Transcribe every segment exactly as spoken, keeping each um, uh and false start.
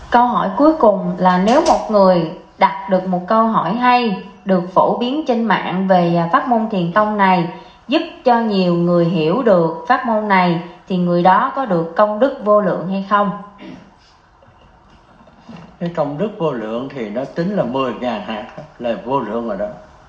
Câu hỏi cuối cùng là nếu một người đặt được một câu hỏi hay được phổ biến trên mạng về pháp môn thiền tông này, giúp cho nhiều người hiểu được pháp môn này, thì người đó có được công đức vô lượng hay không? Cái công đức vô lượng thì nó tính là mười ngàn hạt là vô lượng rồi đó.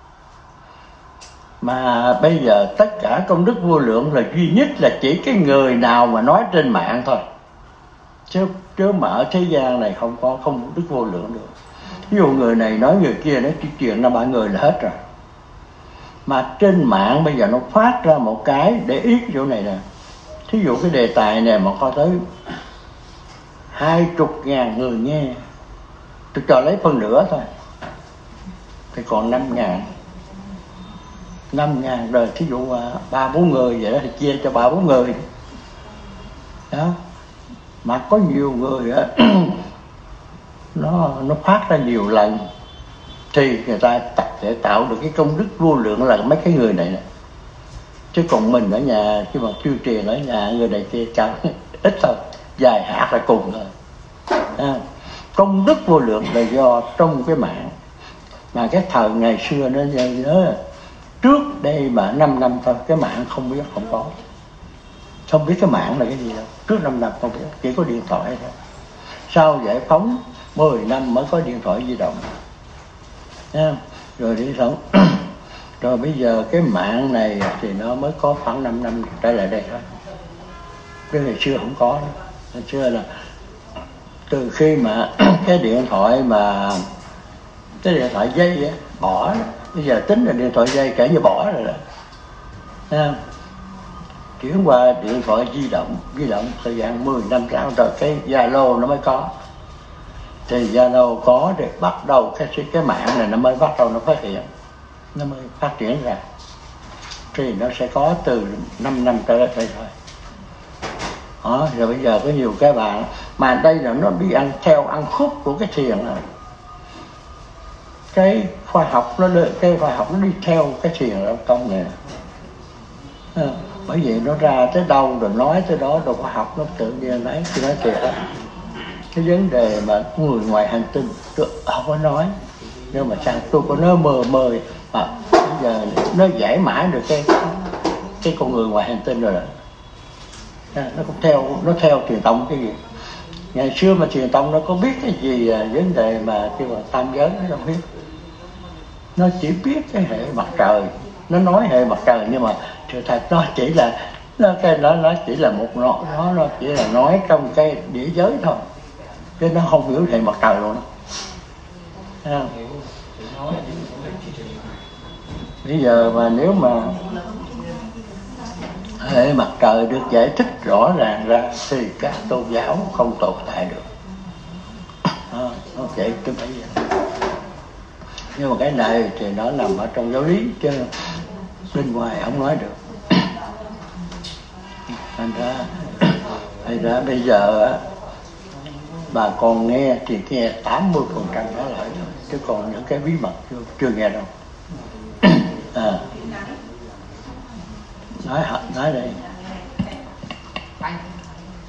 Mà bây giờ tất cả công đức vô lượng là duy nhất là chỉ cái người nào mà nói trên mạng thôi, chứ chứ mà ở thế gian này không có công đức vô lượng được. Ví dụ người này nói người kia nói chuyện năm ba người là hết rồi. Mà trên mạng bây giờ nó phát ra một cái để ý cái chỗ này nè. Thí dụ cái đề tài này mà có tới hai chục ngàn người nghe, tôi cho lấy phân nửa thôi thì còn năm ngàn. Năm ngàn rồi, thí dụ ba bốn người vậy đó thì chia cho ba bốn người đó. Mà có nhiều người á nó nó phát ra nhiều lần thì người ta sẽ tạo được cái công đức vô lượng là mấy cái người này nè. Chứ còn mình ở nhà khi mà tuyên truyền ở nhà người này kia chẳng ít thôi, vài hạt là cùng thôi. À, công đức vô lượng là do trong cái mạng. Mà cái thời ngày xưa nó nhớ trước đây mà năm năm thôi, cái mạng không biết, không có, không biết cái mạng là cái gì đâu. Trước năm năm không biết, chỉ có điện thoại thôi. Sau giải phóng mười năm mới có điện thoại di động. À, rồi đi sống. Rồi bây giờ cái mạng này thì nó mới có khoảng năm năm trở lại đây thôi. Cái ngày xưa không có đó. Ngày xưa là từ khi mà cái điện thoại mà cái điện thoại dây á, bỏ đó. Bây giờ tính là điện thoại dây kể như bỏ rồi đó. À, chuyển qua điện thoại di động, di động thời gian mười năm sau rồi cái Zalo nó mới có. Thì Zalo có để bắt đầu cái cái mạng này nó mới bắt đầu nó phát hiện, nó mới phát triển ra. Thì nó sẽ có từ năm năm tới đây thôi. Đó, rồi bây giờ có nhiều cái bạn mà đây là nó đi ăn theo ăn khúc của cái thiền này. Cái khoa học nó cái khoa học nó đi theo cái thiền lao công này. À, bởi vì nó ra tới đâu rồi nói tới đó, rồi khoa học nó tự nhiên nói thì nói thiệt đó. Cái vấn đề mà người ngoài hành tinh tôi không có nói, nhưng mà sao tôi có nói mờ mờ mà bây giờ nó giải mã được cái cái con người ngoài hành tinh rồi đó. À, nó cũng theo nó theo truyền tông cái gì. Ngày xưa mà truyền tông nó có biết cái gì à, vấn đề mà kêu là tam giới nó không biết. Nó chỉ biết cái hệ mặt trời, nó nói hệ mặt trời nhưng mà sự thật nó chỉ là nó cái nó nó chỉ là một nó nó nó chỉ là nói trong cái địa giới thôi, chứ nó không hiểu hệ mặt trời luôn đó. À. Bây giờ mà nếu mà hệ mặt trời được giải thích rõ ràng ra thì các tôn giáo không tồn tại được. À, nó vậy cái bây giờ. Nhưng mà cái này thì nó nằm ở trong giáo lý chứ bên ngoài không nói được. Thành ra, thành ra bây giờ bà con nghe thì nghe tám mươi phần trăm đó lại thôi, chứ còn những cái bí mật chưa, chưa nghe đâu. À. Nói nói đây.